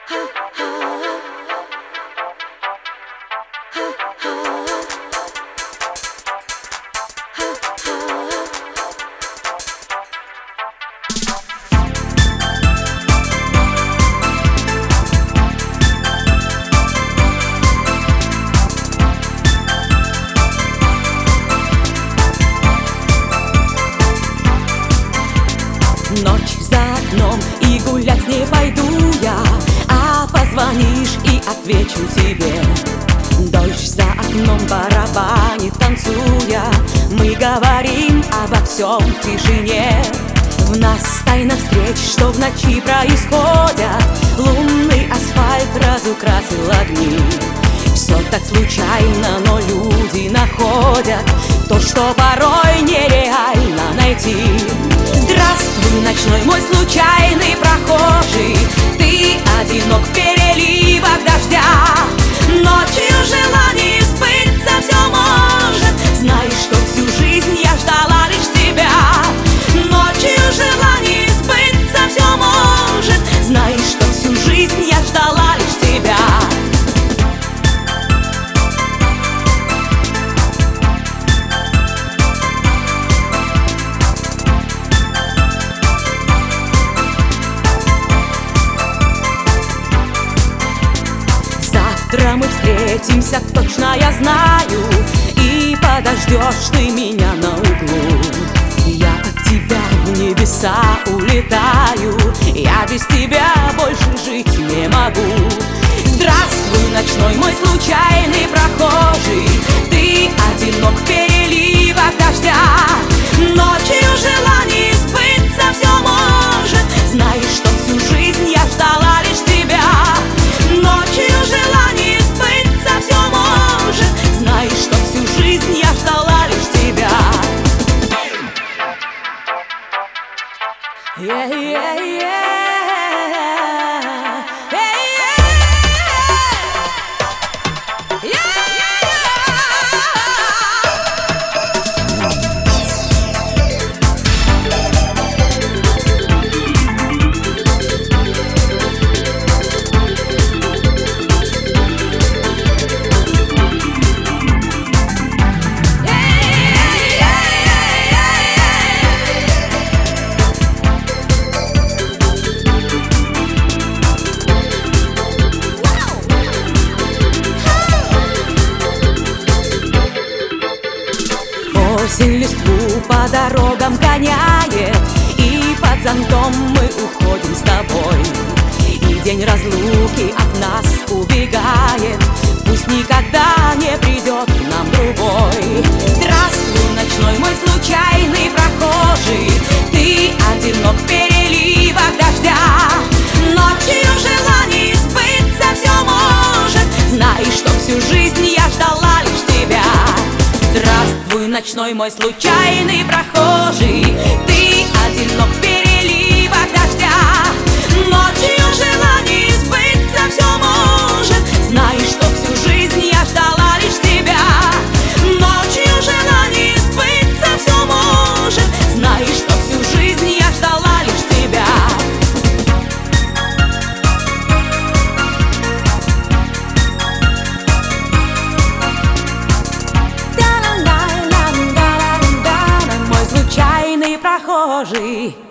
Ночь за окном, и гулять не пойду я, а позвонишь и отвечу тебе. Дождь за окном барабанит, танцуя, мы говорим обо всем в тишине. В нас тайна встреч, что в ночи происходят. Лунный асфальт разукрасил огни. Все так случайно, но люди находят то, что порой нереально найти. Здравствуй, ночной мой случайный прохожий, ты одинок в переливах дождя. Ночью желание сбыться все может. Знаешь, что всю жизнь я ждала лишь тебя. Ночью желание сбыться все может. Знаешь, что всю жизнь я ждала лишь тебя. Завтра мы встретимся, точно я знаю, и подождешь ты меня на углу. Я от тебя в небеса улетаю, я без тебя больше жить не могу. Здравствуй, ночной мой случайный прохожий, ты одинок в переливах дождя. Ночью желание сбыться все может. Знаешь, что всю жизнь я ждала лишь тебя. Ночью желание сбыться все может. Знаешь, что всю жизнь я ждала лишь тебя. Осень листву по дорогам гоняет, и под зонтом мы уходим с тобой. И день разлуки от нас убегает, пусть никогда не придет к нам другой. Здравствуй, ночной мой случайный прохожий, ты одинок в переливах дождя. Ночью желание сбыться все может. Знаешь, что всю жизнь я ждала лишь тебя. Здравствуй, ночной мой случайный прохожий, ты одинок в переливах дождя. Ночью желание сбыться все может. Знаешь, что всю жизнь я ждала лишь тебя. Ночью желание сбыться все может. Знаешь, что всю жизнь я ждала лишь тебя. Мой случайный прохожий.